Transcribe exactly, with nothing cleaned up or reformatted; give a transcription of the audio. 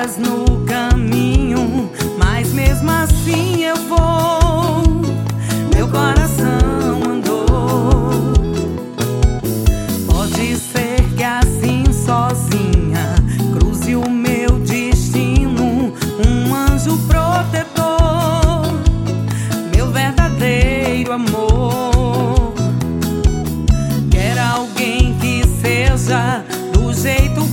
pedras no caminho, mas mesmo assim eu vou. Meu coração andou. Pode ser que assim sozinha cruze o meu destino, um anjo protetor, meu verdadeiro amor. Quero alguém que seja do jeito